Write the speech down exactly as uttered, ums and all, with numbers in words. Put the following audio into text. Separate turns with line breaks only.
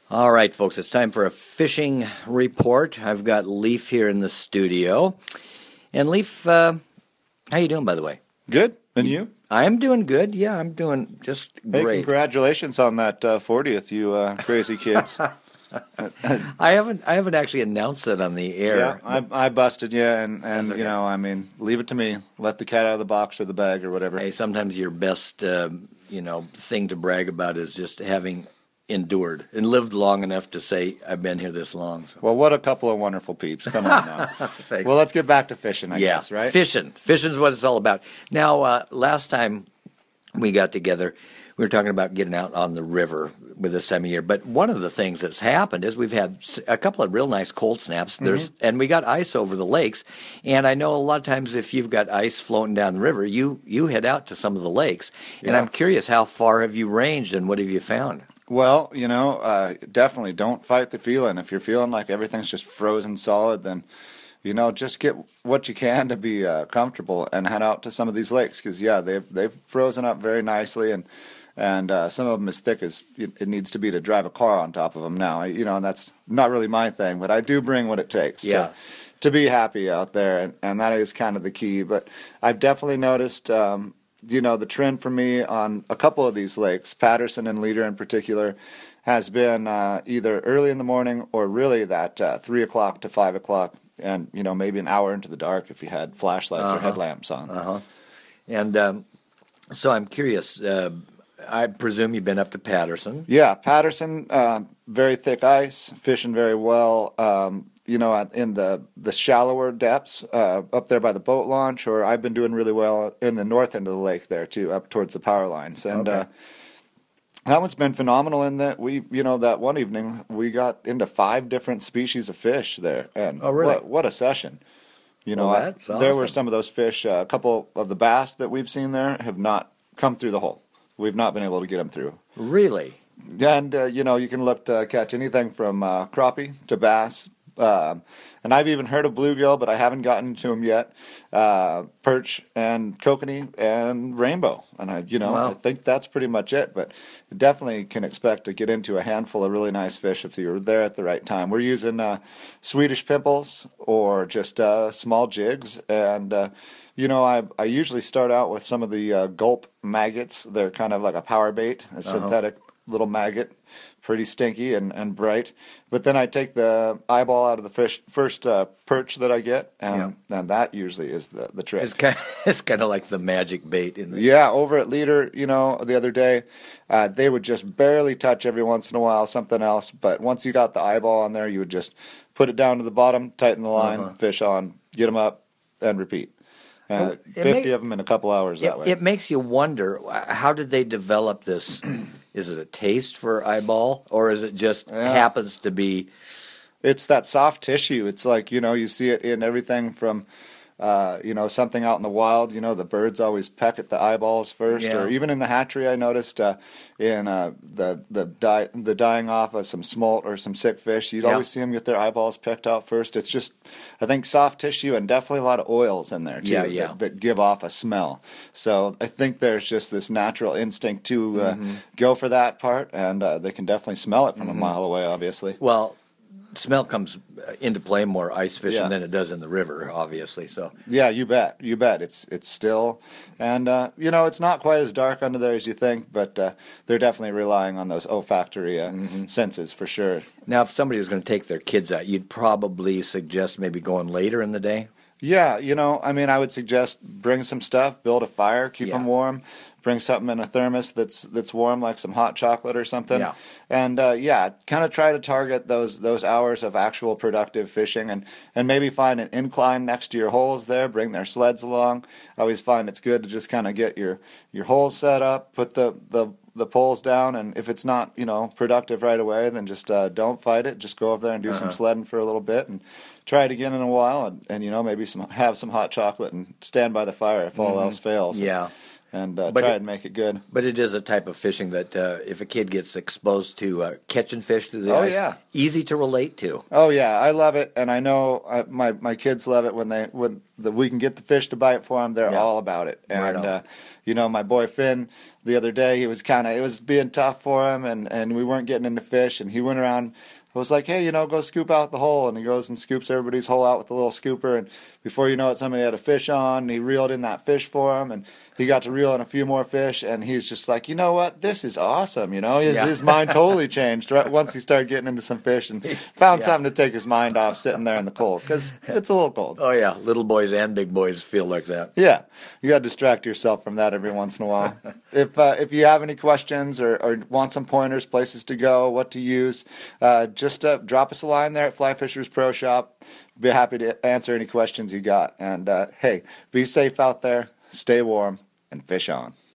All right, folks, it's time for a fishing report. I've got Leif here in the studio. And Leif, uh, how you doing, by the way?
Good. And you?
I'm doing good. Yeah, I'm doing just
Hey,
great.
congratulations on that uh, fortieth, you uh, crazy kids.
I haven't I haven't actually announced that on the air.
Yeah, I, I busted you, and, and
okay.
you know, I mean, leave it to me. Let the cat out of the box or the bag or whatever.
Hey, sometimes your best, uh, you know, thing to brag about is just having endured and lived long enough to say, I've been here this long. So.
Well, what a couple of wonderful peeps. Come on now. Well, let's get back to fishing, I
yeah,
guess, right?
Fishing. Fishing's what it's all about. Now, uh, last time we got together, we were talking about getting out on the river with this time of year. But one of the things that's happened is we've had a couple of real nice cold snaps. There's mm-hmm. and we got ice over the lakes. And I know a lot of times if you've got ice floating down the river, you, you head out to some of the lakes. And
yeah.
I'm curious, how far have you ranged and what have you found?
Well, you know, uh, definitely don't fight the feeling. If you're feeling like everything's just frozen solid, then, you know, just get what you can to be uh, comfortable and head out to some of these lakes. Because, yeah, they've, they've frozen up very nicely, and and uh, some of them as thick as it, it needs to be to drive a car on top of them now. You know, and that's not really my thing, but I do bring what it takes
yeah.
to, to be happy out there, and, and that is kind of the key. But I've definitely noticed... Um, You know, the trend for me on a couple of these lakes, Patterson and Leader in particular, has been uh, either early in the morning or really that uh, three o'clock to five o'clock, and, you know, maybe an hour into the dark if you had flashlights
uh-huh.
or headlamps on.
Uh-huh. And um, so I'm curious, uh, I presume you've been up to Patterson.
Yeah, Patterson, uh, very thick ice, fishing very well. Um, you know, in the, the shallower depths, uh, up there by the boat launch, or I've been doing really well in the north end of the lake there, too, up towards the power lines. And
okay.
uh, that one's been phenomenal in that we, you know, that one evening we got into five different species of fish there. And
oh, really?
What, what a session. You know,
well, that's
I,
awesome.
There were some of those fish, uh, a couple of the bass that we've seen there have not come through the hole. We've not been able to get them through.
Really?
And, uh, you know, you can look to catch anything from uh, crappie to bass. Um, and I've even heard of bluegill, but I haven't gotten to them yet. Uh, perch and kokanee and rainbow, and I, you know,
wow.
I think that's pretty much it. But you definitely can expect to get into a handful of really nice fish if you're there at the right time. We're using uh, Swedish pimples or just uh, small jigs, and uh, you know, I I usually start out with some of the uh, gulp maggots. They're kind of like a power bait, a uh-huh. synthetic little maggot. Pretty stinky and, and bright. But then I take the eyeball out of the fish first uh, perch that I get, and, yeah. and that usually is the, the trick.
It's kind, of, it's kind of like the magic bait. In the...
Yeah, over at Leader, you know, the other day, uh, they would just barely touch every once in a while something else. But once you got the eyeball on there, you would just put it down to the bottom, tighten the line, uh-huh. fish on, get them up, and repeat. Uh, well, fifty may, of them in a couple hours
it,
that way.
It makes you wonder, how did they develop this? Is it a taste for eyeball, or is it just yeah. happens to be?
It's that soft tissue. It's like, you know, you see it in everything from, uh, you know, something out in the wild. You know, the birds always peck at the eyeballs first,
yeah.
or even in the hatchery. I noticed uh, in uh, the the die, the dying off of some smolt or some sick fish, you'd yeah. always see them get their eyeballs pecked out first. It's just, I think, soft tissue and definitely a lot of oils in there too
yeah, yeah.
That, that give off a smell. So I think there's just this natural instinct to uh, mm-hmm. go for that part, and uh, they can definitely smell it from mm-hmm. a mile away. Obviously,
well. Smell comes into play more ice fishing
yeah.
than it does in the river, obviously. So
yeah, you bet, you bet. It's it's still, and uh, you know, it's not quite as dark under there as you think, but uh, they're definitely relying on those olfactory uh, mm-hmm. senses for sure.
Now, if somebody was going to take their kids out, you'd probably suggest maybe going later in the day.
Yeah, you know, I mean, I would suggest bring some stuff, build a fire, keep yeah. them warm. Bring something in a thermos that's that's warm, like some hot chocolate or something.
Yeah.
And, uh, yeah, kind of try to target those those hours of actual productive fishing, and, and maybe find an incline next to your holes there, bring their sleds along. I always find it's good to just kind of get your, your holes set up, put the, the, the poles down, and if it's not, you know, productive right away, then just uh, don't fight it. Just go over there and do uh-huh. some sledding for a little bit, and try it again in a while, and, and you know, maybe some have some hot chocolate and stand by the fire if all mm-hmm. else fails.
Yeah.
and uh,
But
try
it-
and make it good.
But it is a type of fishing that uh, if a kid gets exposed to uh, catching fish through the
Oh,
ice,
yeah.
easy to relate to.
Oh yeah, I love it, and I know uh, my my kids love it when they when the, we can get the fish to bite for them. They're
Yeah.
all about it.
Right
And
on.
uh, you know, my boy Finn, the other day, he was kind of it was being tough for him, and and we weren't getting into fish, and he went around. I was like, hey, you know, go scoop out the hole, and he goes and scoops everybody's hole out with a little scooper, and before you know it, somebody had a fish on. And he reeled in that fish for him, and he got to reel in a few more fish, and he's just like, you know what, this is awesome. You know, his,
Yeah.
his mind totally changed right once he started getting into some fish and found
Yeah.
something to take his mind off sitting there in the cold because it's a little cold.
Oh yeah, little boys and big boys feel like that.
Yeah, you got to distract yourself from that every once in a while. if uh, if you have any questions or, or want some pointers, places to go, what to use, uh, just uh, drop us a line there at Fly Fishers Pro Shop. Be happy to answer any questions you got. And uh, hey, be safe out there, stay warm, and fish on.